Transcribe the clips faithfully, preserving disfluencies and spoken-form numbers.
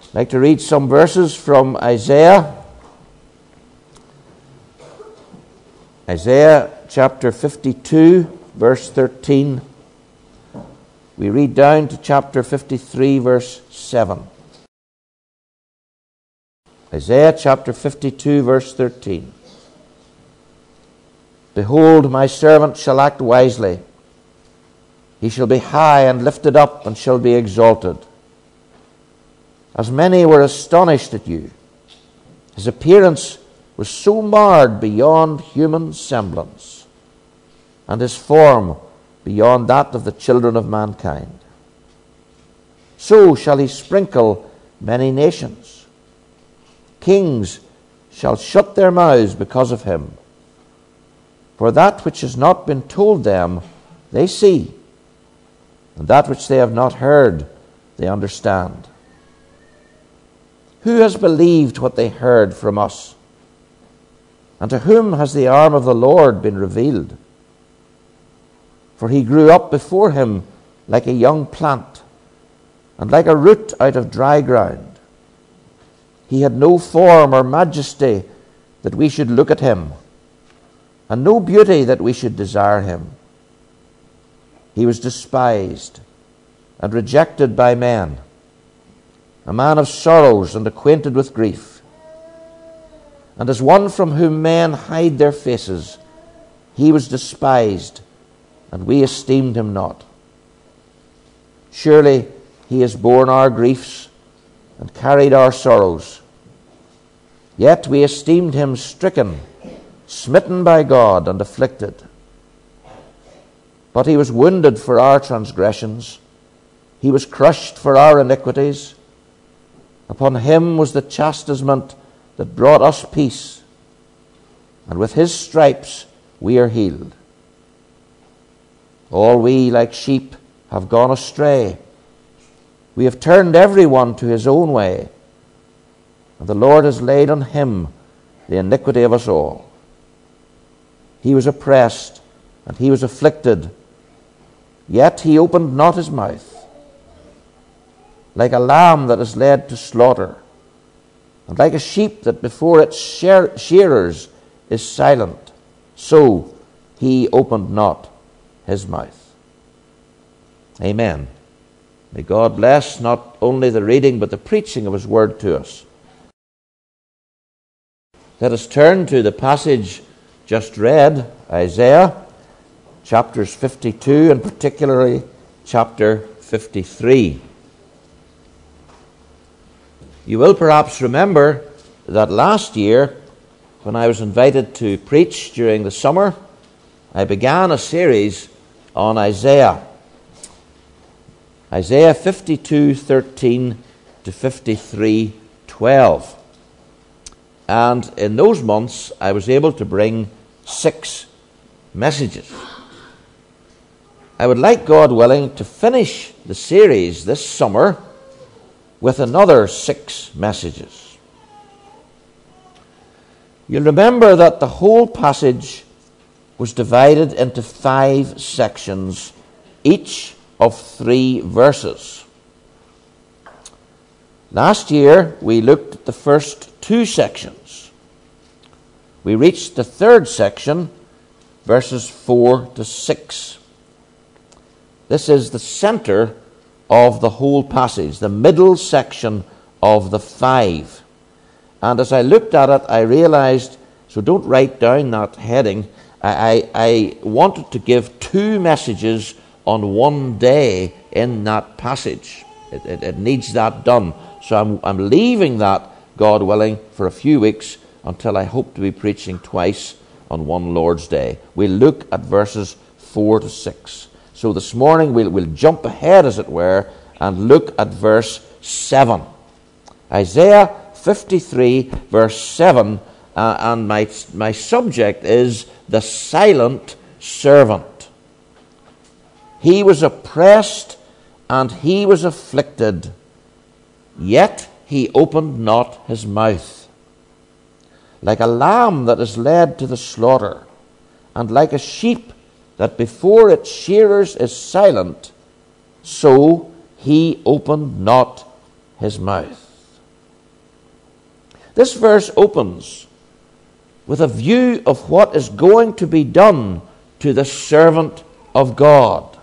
I'd like to read some verses from Isaiah. Isaiah chapter fifty-two, verse thirteen. We read down to chapter fifty-three, verse seven. Isaiah chapter fifty-two, verse thirteen. Behold, my servant shall act wisely. He shall be high and lifted up and shall be exalted. As many were astonished at you, his appearance was so marred beyond human semblance, and his form beyond that of the children of mankind. So shall he sprinkle many nations. Kings shall shut their mouths because of him. For that which has not been told them, they see, and that which they have not heard, they understand. Who has believed what they heard from us? And to whom has the arm of the Lord been revealed? For he grew up before him like a young plant, and like a root out of dry ground. He had no form or majesty that we should look at him, and no beauty that we should desire him. He was despised and rejected by men, a man of sorrows and acquainted with grief. And as one from whom men hide their faces, he was despised, and we esteemed him not. Surely he has borne our griefs and carried our sorrows. Yet we esteemed him stricken, smitten by God, and afflicted. But he was wounded for our transgressions. He was crushed for our iniquities. Upon him was the chastisement that brought us peace, and with his stripes we are healed. All we, like sheep, have gone astray. We have turned every one to his own way, and the Lord has laid on him the iniquity of us all. He was oppressed, and he was afflicted, yet he opened not his mouth. Like a lamb that is led to slaughter, and like a sheep that before its shearers is silent, so he opened not his mouth. Amen. May God bless not only the reading but the preaching of his word to us. Let us turn to the passage just read, Isaiah, chapters fifty-two and particularly chapter fifty-three. You will perhaps remember that last year, when I was invited to preach during the summer, I began a series on Isaiah. Isaiah fifty-two thirteen to fifty-three twelve. And in those months, I was able to bring six messages. I would like, God willing, to finish the series this summer with another six messages. You'll remember that the whole passage was divided into five sections, each of three verses. Last year, we looked at the first two sections. We reached the third section, verses four to six. This is the center of the whole passage, the middle section of the five. And as I looked at it, I realized, so don't write down that heading, I, I, I wanted to give two messages on one day in that passage. It, it, it needs that done. So I'm, I'm leaving that, God willing, for a few weeks until I hope to be preaching twice on one Lord's Day. We'll look at verses four to six. So this morning we'll, we'll jump ahead, as it were, and look at verse seven. Isaiah fifty-three, verse seven, uh, and my, my subject is the silent servant. He was oppressed and he was afflicted, yet he opened not his mouth. Like a lamb that is led to the slaughter, and like a sheep that before its shearers is silent, so he opened not his mouth. This verse opens with a view of what is going to be done to the servant of God.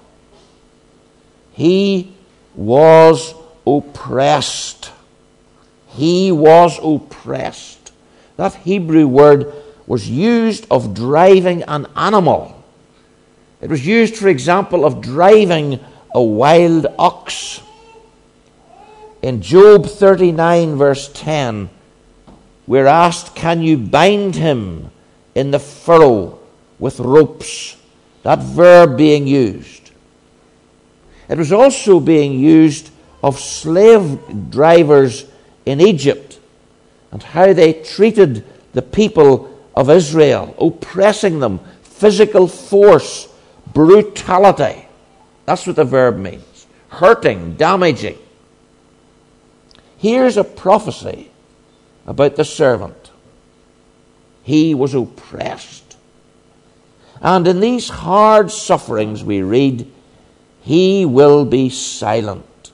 He was oppressed. He was oppressed. That Hebrew word was used of driving an animal. It was used, for example, of driving a wild ox. In Job thirty-nine, verse ten, we're asked, can you bind him in the furrow with ropes? That verb being used. It was also being used of slave drivers in Egypt and how they treated the people of Israel, oppressing them, physical force, brutality. That's what the verb means. Hurting, damaging. Here's a prophecy about the servant. He was oppressed. And in these hard sufferings we read, he will be silent.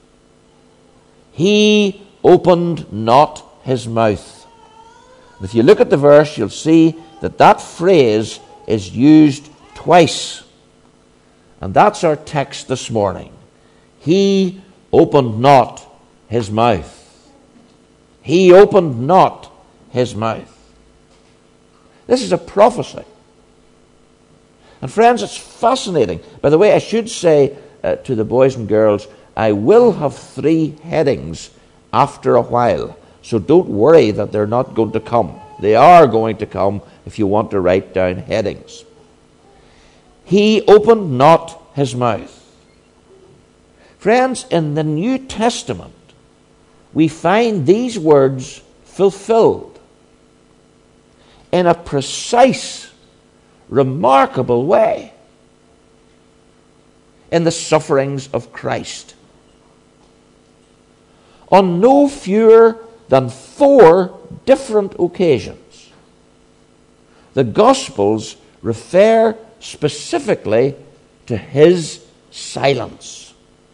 He opened not his mouth. If you look at the verse, you'll see that that phrase is used twice. And that's our text this morning. He opened not his mouth. He opened not his mouth. This is a prophecy. And friends, it's fascinating. By the way, I should say uh, to the boys and girls, I will have three headings after a while. So don't worry that they're not going to come. They are going to come if you want to write down headings. He opened not his mouth. Friends, in the New Testament, we find these words fulfilled in a precise, remarkable way in the sufferings of Christ. On no fewer than four different occasions, the Gospels refer specifically to his silence.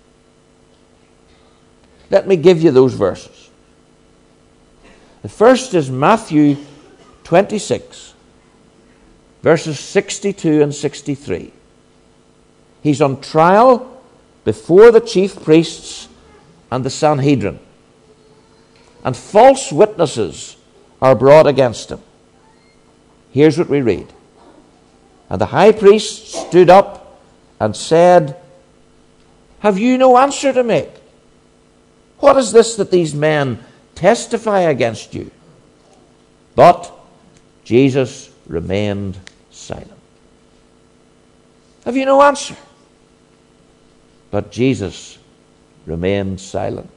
Let me give you those verses. The first is Matthew twenty-six, verses sixty-two and sixty-three. He's on trial before the chief priests and the Sanhedrin, and false witnesses are brought against him. Here's what we read. And the high priest stood up and said, have you no answer to make? What is this that these men testify against you? But Jesus remained silent. Have you no answer? But Jesus remained silent.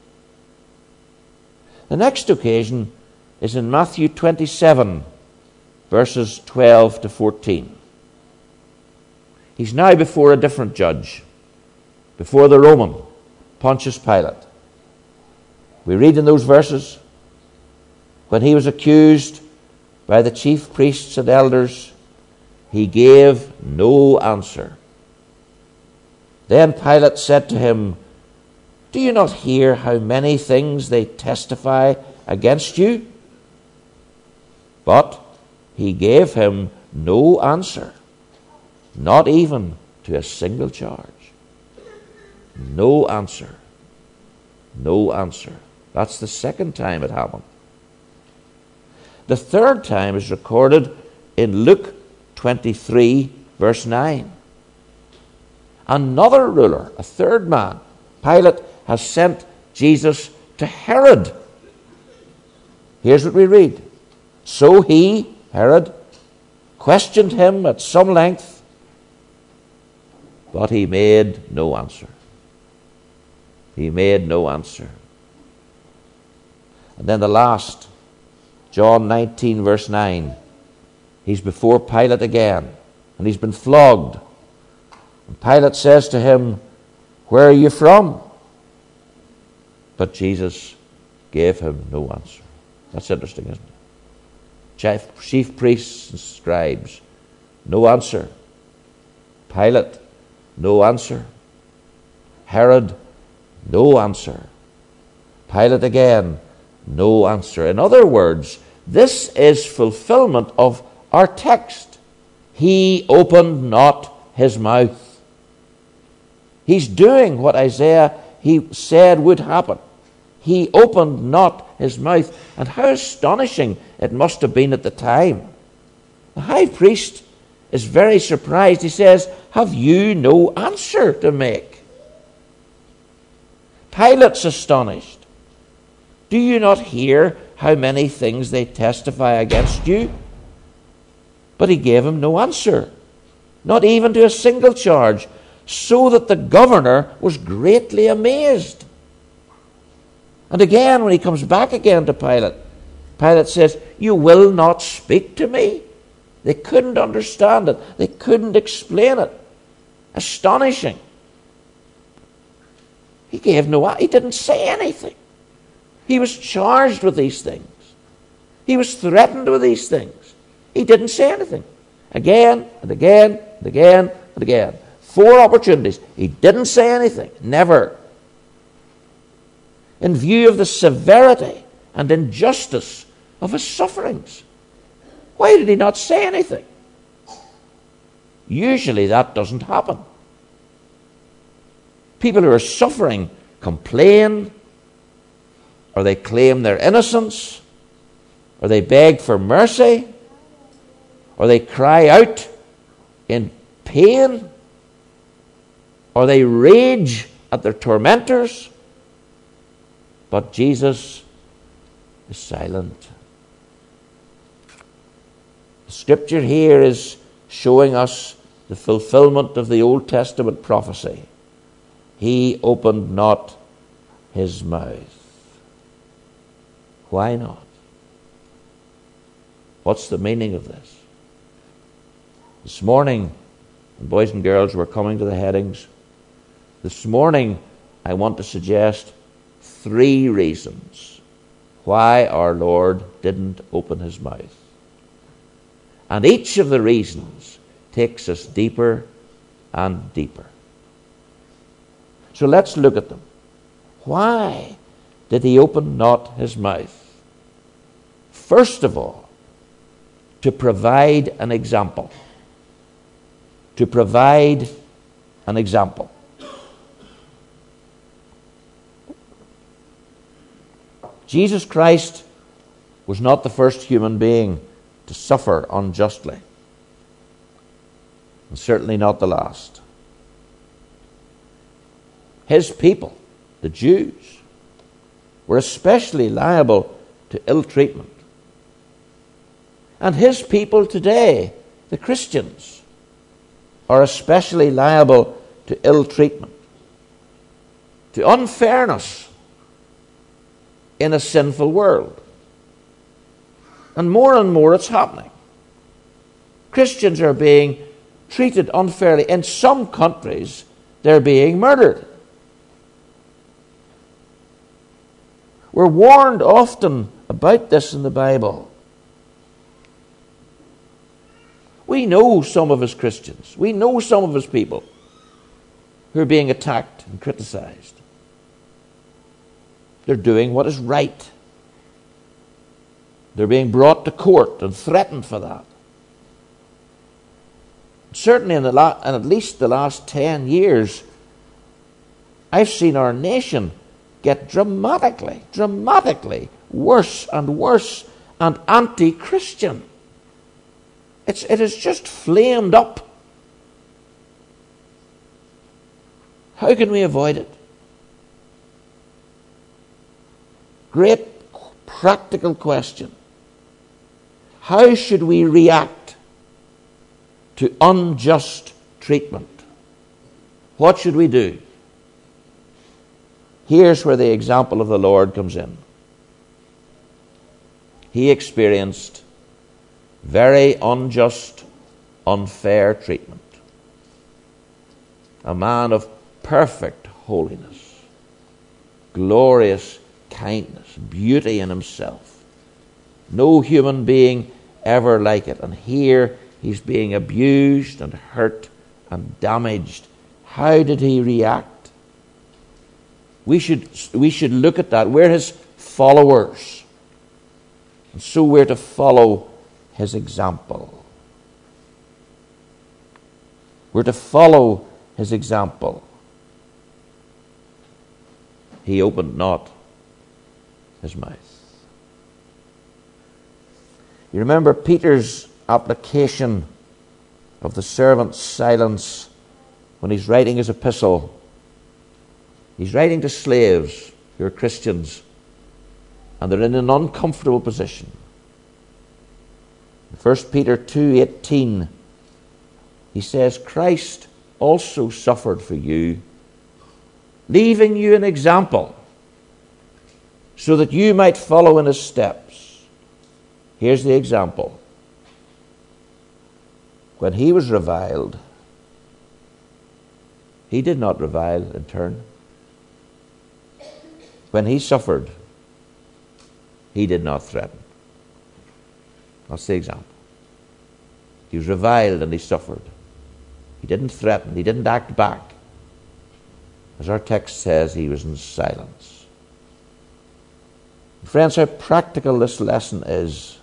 The next occasion is in Matthew twenty-seven, verses twelve to fourteen. He's now before a different judge, before the Roman, Pontius Pilate. We read in those verses, when he was accused by the chief priests and elders, he gave no answer. Then Pilate said to him, do you not hear how many things they testify against you? But he gave him no answer, not even to a single charge. No answer. No answer. That's the second time it happened. The third time is recorded in Luke twenty-three, verse nine. Another ruler, a third man, Pilate, has sent Jesus to Herod. Here's what we read. So he, Herod, questioned him at some length, but he made no answer. He made no answer. And then the last, John nineteen, verse nine. He's before Pilate again, and he's been flogged. And Pilate says to him, where are you from? But Jesus gave him no answer. That's interesting, isn't it? Chief, chief priests and scribes, no answer. Pilate, no answer. Herod, no answer. Pilate again, no answer. In other words, this is fulfillment of our text. He opened not his mouth. He's doing what Isaiah he said would happen. He opened not his mouth. And how astonishing it must have been at the time. The high priest is very surprised. He says, have you no answer to make? Pilate's astonished. Do you not hear how many things they testify against you? But he gave him no answer, not even to a single charge, so that the governor was greatly amazed. And again, when he comes back again to Pilate, Pilate says, you will not speak to me? They couldn't understand it. They couldn't explain it. Astonishing. He gave no, he didn't say anything. He was charged with these things. He was threatened with these things. He didn't say anything. Again and again and again and again. Four opportunities. He didn't say anything. Never. In view of the severity and injustice of his sufferings, why did he not say anything? Usually that doesn't happen. People who are suffering complain, or they claim their innocence, or they beg for mercy, or they cry out in pain, or they rage at their tormentors. But Jesus is silent. The scripture here is showing us the fulfillment of the Old Testament prophecy. He opened not his mouth. Why not? What's the meaning of this? This morning, when boys and girls were coming to the headings, this morning I want to suggest three reasons why our Lord didn't open his mouth. And each of the reasons takes us deeper and deeper. So let's look at them. Why did he open not his mouth? First of all, to provide an example. To provide an example. Jesus Christ was not the first human being to suffer unjustly, and certainly not the last. His people, the Jews, were especially liable to ill treatment. And his people today, the Christians, are especially liable to ill treatment, to unfairness in a sinful world. And more and more it's happening. Christians are being treated unfairly. In some countries, they're being murdered. We're warned often about this in the Bible. We know some of his Christians. We know some of his people who are being attacked and criticized. They're doing what is right. They're being brought to court and threatened for that. Certainly in, the la- in at least the last ten years, I've seen our nation get dramatically, dramatically worse and worse and anti-Christian. It's, it has just flamed up. How can we avoid it? Great practical question. How should we react to unjust treatment? What should we do? Here's where the example of the Lord comes in. He experienced very unjust, unfair treatment. A man of perfect holiness, glorious kindness, beauty in himself. No human being ever like it. And here he's being abused and hurt and damaged. How did he react? We should, we should look at that, where his followers. And so we're to follow his example. We're to follow his example. He opened not his mouth. You remember Peter's application of the servant's silence when he's writing his epistle. He's writing to slaves who are Christians, and they're in an uncomfortable position. In First Peter two eighteen, he says, Christ also suffered for you, leaving you an example, so that you might follow in his steps. Here's the example. When he was reviled, he did not revile in turn. When he suffered, he did not threaten. That's the example. He was reviled and he suffered. He didn't threaten. He didn't act back. As our text says, he was in silence. Friends, how practical this lesson is.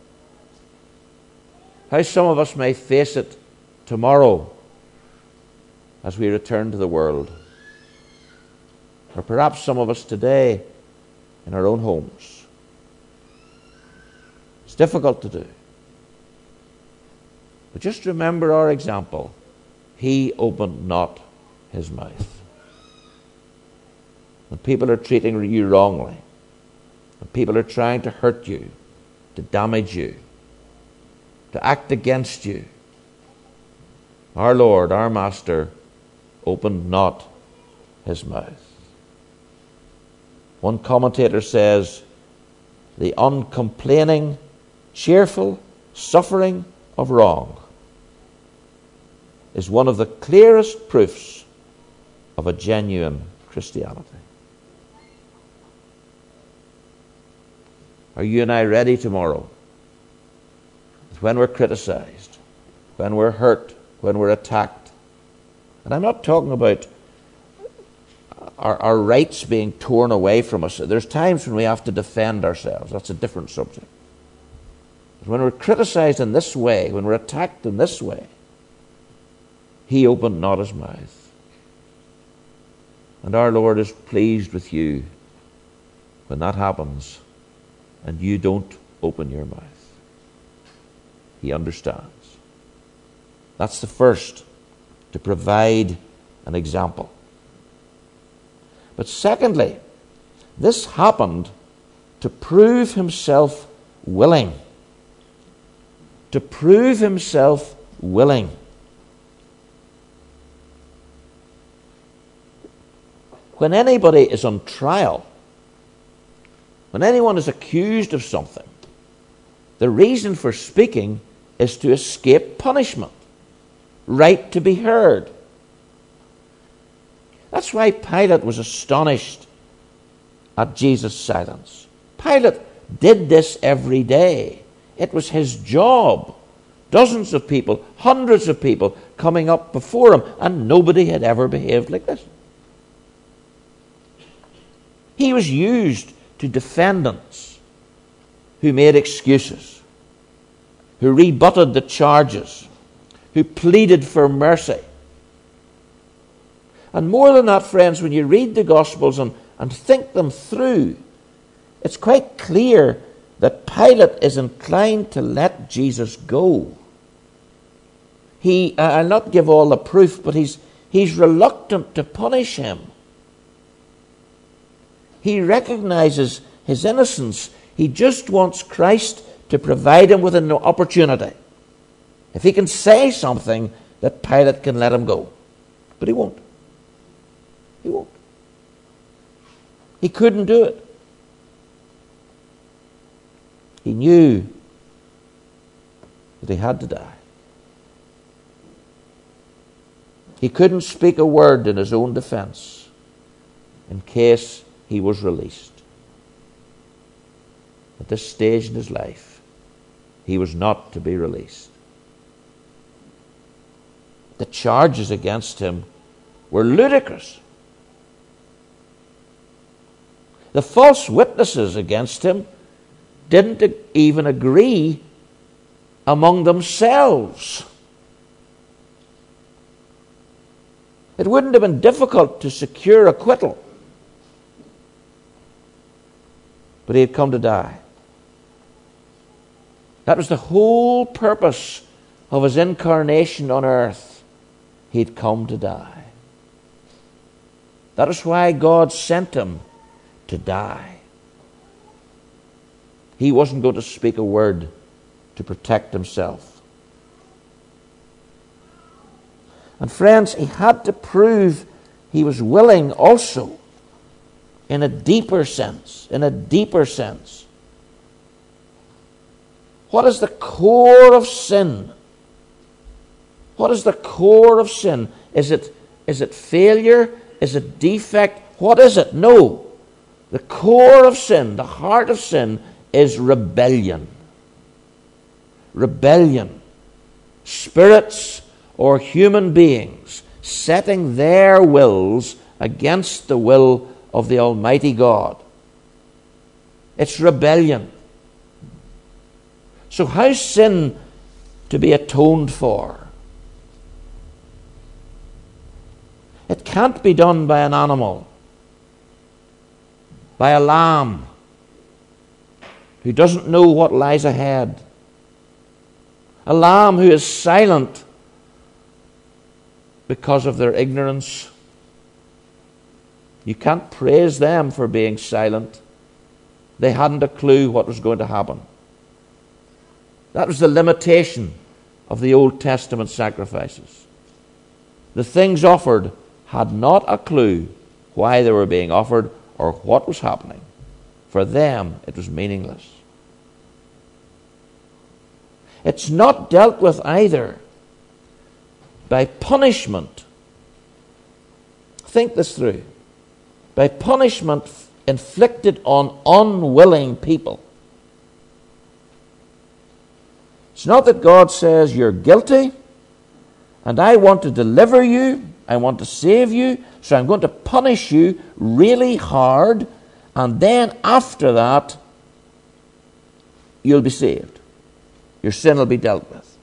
How some of us may face it tomorrow as we return to the world. Or perhaps some of us today in our own homes. It's difficult to do. But just remember our example. He opened not his mouth. When people are treating you wrongly, when people are trying to hurt you, to damage you, to act against you, our Lord, our Master, opened not his mouth. One commentator says, the uncomplaining, cheerful suffering of wrong is one of the clearest proofs of a genuine Christianity. Are you and I ready tomorrow? When we're criticized, when we're hurt, when we're attacked. And I'm not talking about our, our rights being torn away from us. There's times when we have to defend ourselves. That's a different subject. But when we're criticized in this way, when we're attacked in this way, he opened not his mouth. And our Lord is pleased with you when that happens and you don't open your mouth. He understands. That's the first, to provide an example. But secondly, this happened to prove himself willing. To prove himself willing. When anybody is on trial, when anyone is accused of something, the reason for speaking is to escape punishment, right to be heard. That's why Pilate was astonished at Jesus' silence. Pilate did this every day. It was his job. Dozens of people, hundreds of people coming up before him, and nobody had ever behaved like this. He was used to defendants who made excuses, who rebutted the charges, who pleaded for mercy. And more than that, friends, when you read the Gospels and, and think them through, it's quite clear that Pilate is inclined to let Jesus go. He, I'll not give all the proof, but he's, he's reluctant to punish him. He recognizes his innocence. He just wants Christ to provide him with an opportunity. If he can say something, that Pilate can let him go. But he won't. He won't. He couldn't do it. He knew that he had to die. He couldn't speak a word in his own defense in case he was released. At this stage in his life, he was not to be released. The charges against him were ludicrous. The false witnesses against him didn't even agree among themselves. It wouldn't have been difficult to secure acquittal. But he had come to die. That was the whole purpose of his incarnation on earth. He had come to die. That is why God sent him to die. He wasn't going to speak a word to protect himself. And friends, he had to prove he was willing also in a deeper sense, in a deeper sense. What is the core of sin? What is the core of sin? Is it, is it failure? Is it defect? What is it? No. The core of sin, the heart of sin, is rebellion. Rebellion. Spirits or human beings setting their wills against the will of the Almighty God. It's rebellion. So how's sin to be atoned for? It can't be done by an animal, by a lamb who doesn't know what lies ahead, a lamb who is silent because of their ignorance. You can't praise them for being silent. They hadn't a clue what was going to happen. That was the limitation of the Old Testament sacrifices. The things offered had not a clue why they were being offered or what was happening. For them, it was meaningless. It's not dealt with either by punishment. Think this through. By punishment inflicted on unwilling people. It's not that God says you're guilty and I want to deliver you, I want to save you, so I'm going to punish you really hard, and then after that you'll be saved. Your sin will be dealt with.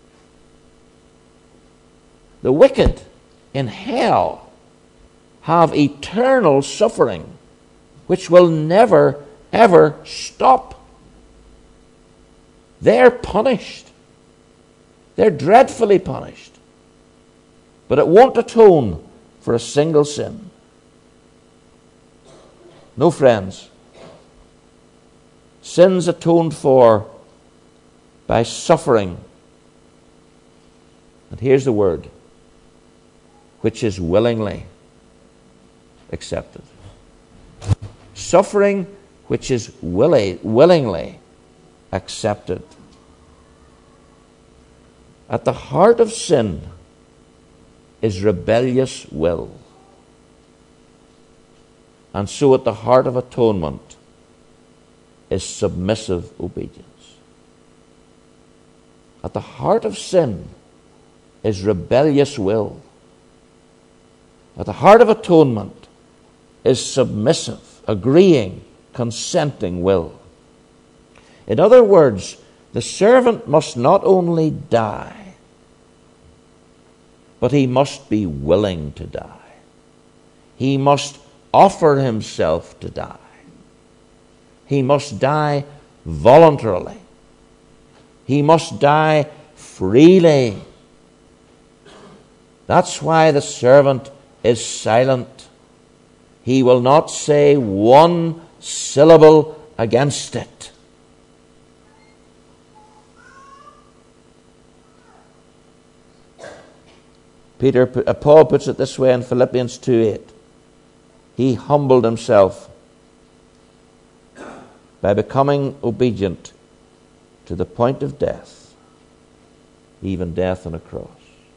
The wicked in hell have eternal suffering which will never, ever stop. They're punished. They're dreadfully punished. But it won't atone for a single sin. No, friends. Sins atoned for by suffering. And here's the word, which is willingly accepted. Suffering which is willi- willingly accepted. At the heart of sin is rebellious will. And so at the heart of atonement is submissive obedience. At the heart of sin is rebellious will. At the heart of atonement is submissive, agreeing, consenting will. In other words, the servant must not only die, but he must be willing to die. He must offer himself to die. He must die voluntarily. He must die freely. That's why the servant is silent. He will not say one syllable against it. Peter, uh, Paul puts it this way in Philippians two eight. He humbled himself by becoming obedient to the point of death, even death on a cross.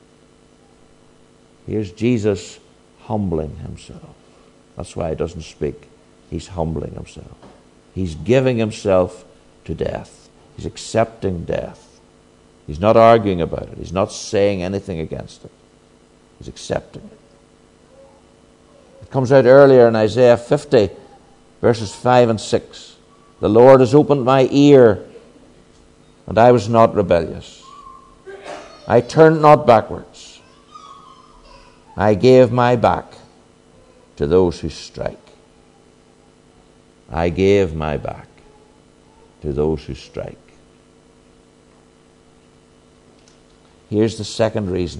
Here's Jesus humbling himself. That's why he doesn't speak. He's humbling himself. He's giving himself to death. He's accepting death. He's not arguing about it. He's not saying anything against it. He's accepting it. It comes out earlier in Isaiah fifty verses five and six. The Lord has opened my ear, and I was not rebellious. I turned not backwards. I gave my back to those who strike. I gave my back to those who strike. Here's the second reason.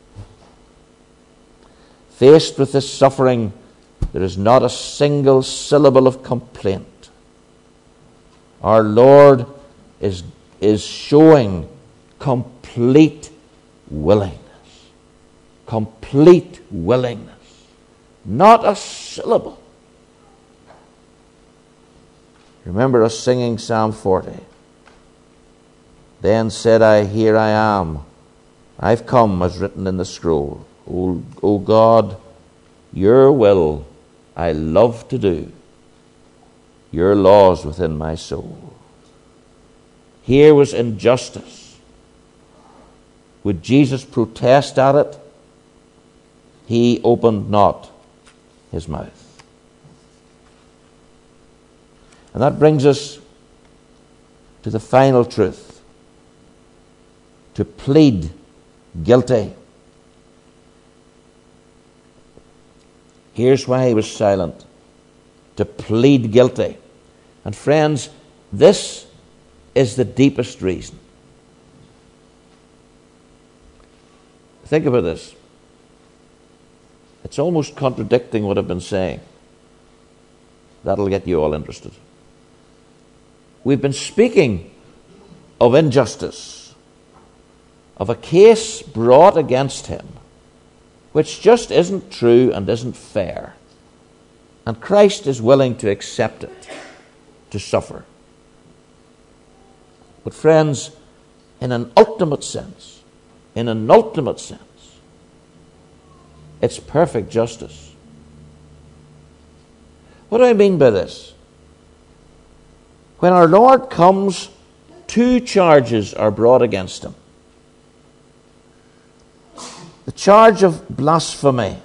Faced with this suffering, there is not a single syllable of complaint. Our Lord is, is showing complete willingness. Complete willingness. Not a syllable. Remember us singing Psalm forty. Then said I, here I am. I've come as written in the scroll. O, o God, your will I love to do. Your laws within my soul. Here was injustice. Would Jesus protest at it? He opened not his mouth. And that brings us to the final truth. To plead guilty. Here's why he was silent. To plead guilty. And friends, this is the deepest reason. Think about this. It's almost contradicting what I've been saying. That'll get you all interested. We've been speaking of injustice, of a case brought against him, which just isn't true and isn't fair. And Christ is willing to accept it, to suffer. But friends, in an ultimate sense, in an ultimate sense, it's perfect justice. What do I mean by this? When our Lord comes, two charges are brought against him. The charge of blasphemy.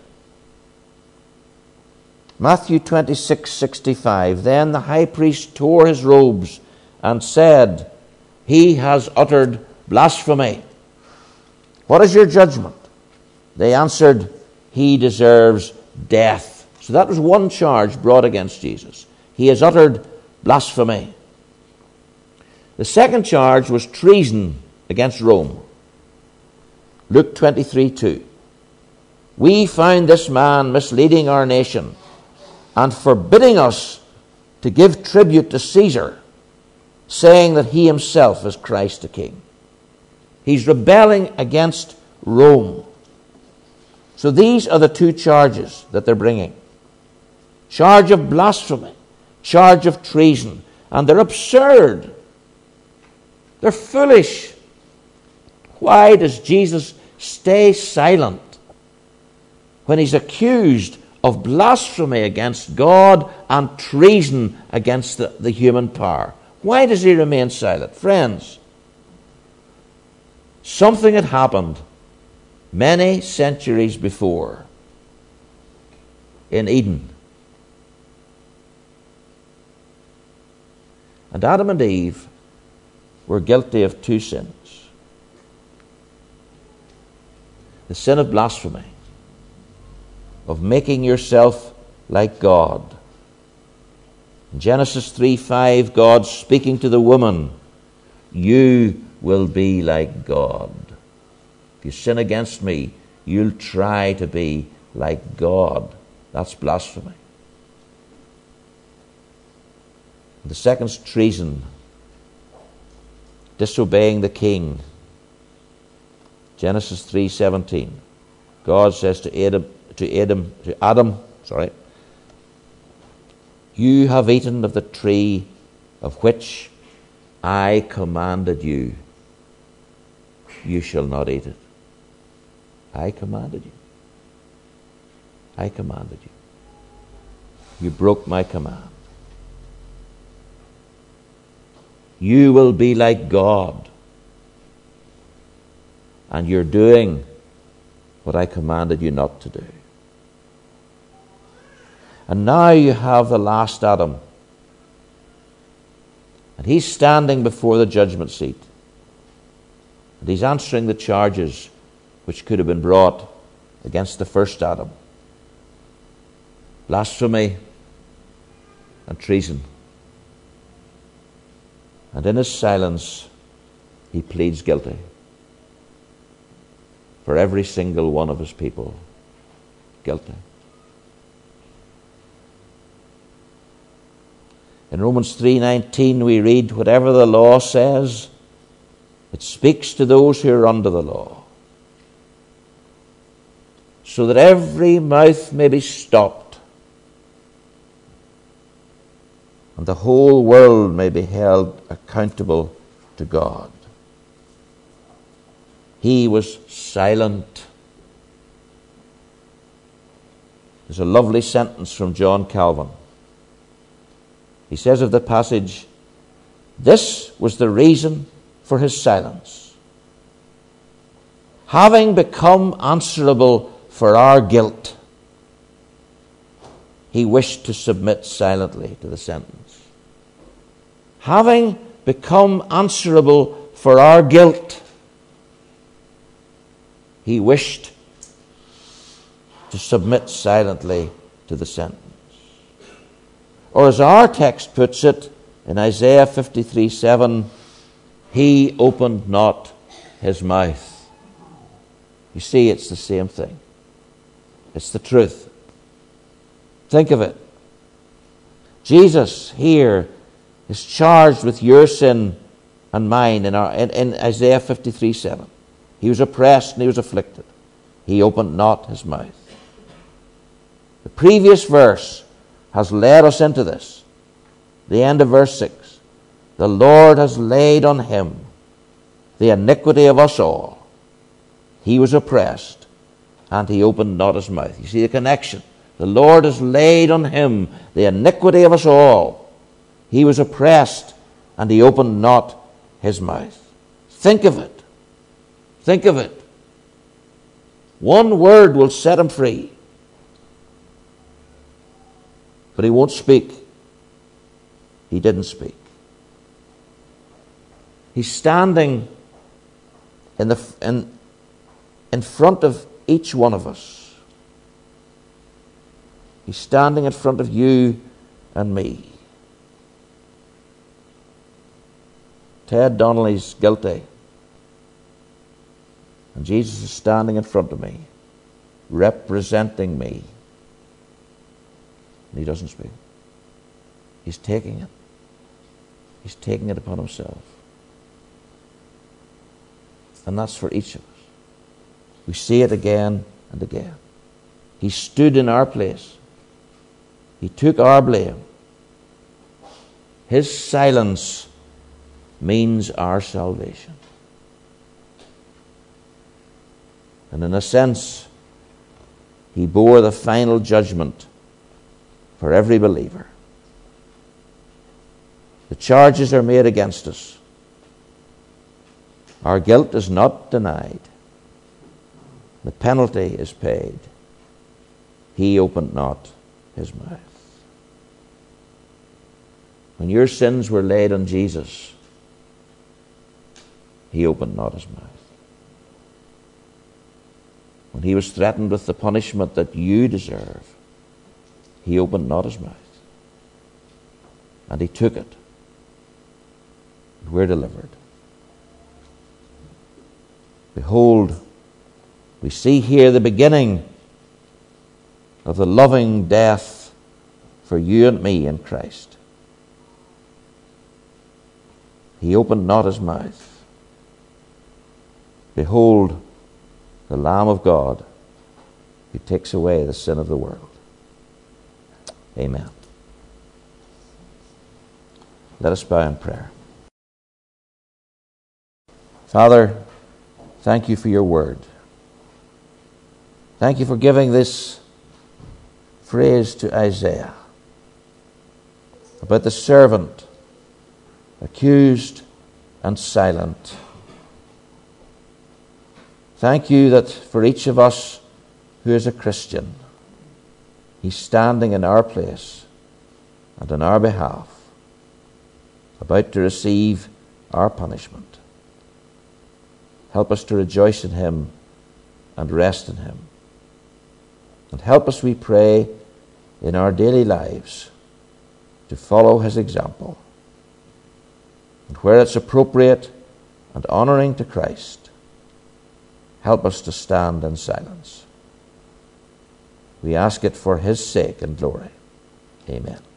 Matthew twenty-six sixty-five. Then the high priest tore his robes and said, he has uttered blasphemy. What is your judgment? They answered, he deserves death. So that was one charge brought against Jesus. He has uttered blasphemy. The second charge was treason against Rome. Luke twenty-three two. We found this man misleading our nation and forbidding us to give tribute to Caesar, saying that he himself is Christ the King. He's rebelling against Rome. So these are the two charges that they're bringing. Charge of blasphemy, charge of treason. And they're absurd. They're foolish. Why does Jesus stay silent when he's accused of blasphemy against God and treason against the, the human power? Why does he remain silent? Friends, something had happened many centuries before in Eden. And Adam and Eve were guilty of two sins. The sin of blasphemy, of making yourself like God. In Genesis three five, God speaking to the woman, you will be like God. If you sin against me, you'll try to be like God. That's blasphemy. The second's treason, disobeying the king. Genesis three seventeen. God says to Adam, to Adam, to Adam, sorry, you have eaten of the tree of which I commanded you. You shall not eat it. I commanded you. I commanded you. You broke my command. You will be like God. And you're doing what I commanded you not to do. And now you have the last Adam. And he's standing before the judgment seat. And he's answering the charges which could have been brought against the first Adam. Blasphemy and treason. And in his silence, he pleads guilty for every single one of his people. Guilty. In Romans three nineteen we read, whatever the law says, it speaks to those who are under the law, so that every mouth may be stopped, and the whole world may be held accountable to God. He was silent. There's a lovely sentence from John Calvin. He says of the passage, this was the reason for his silence. Having become answerable for our guilt, he wished to submit silently to the sentence. Having become answerable for our guilt, he wished to submit silently to the sentence. Or as our text puts it in Isaiah fifty-three seven, he opened not his mouth. You see, it's the same thing. It's the truth. Think of it. Jesus here is charged with your sin and mine in, our, in, in Isaiah fifty-three seven. He was oppressed and he was afflicted. He opened not his mouth. The previous verse has led us into this. The end of verse six. The Lord has laid on him the iniquity of us all. He was oppressed, and he opened not his mouth. You see the connection. The Lord has laid on him the iniquity of us all. He was oppressed, and he opened not his mouth. Think of it. Think of it. One word will set him free. But he won't speak. He didn't speak. He's standing in the in, in front of each one of us. He's standing in front of you and me. Ted Donnelly's guilty. And Jesus is standing in front of me, representing me. And he doesn't speak. He's taking it. He's taking it upon himself. And that's for each of us. We see it again and again. He stood in our place. He took our blame. His silence means our salvation. And in a sense, he bore the final judgment for every believer. The charges are made against us. Our guilt is not denied. The penalty is paid. He opened not his mouth. When your sins were laid on Jesus, he opened not his mouth. When he was threatened with the punishment that you deserve, he opened not his mouth. And he took it. And we're delivered. Behold, we see here the beginning of the loving death for you and me in Christ. He opened not his mouth. Behold, the Lamb of God who takes away the sin of the world. Amen. Let us bow in prayer. Father, thank you for your word. Thank you for giving this phrase to Isaiah about the servant, accused and silent. Thank you that for each of us who is a Christian, He's standing in our place and on our behalf, about to receive our punishment. Help us to rejoice in him and rest in him. And help us, we pray, in our daily lives to follow his example. And where it's appropriate and honouring to Christ, help us to stand in silence. We ask it for his sake and glory. Amen.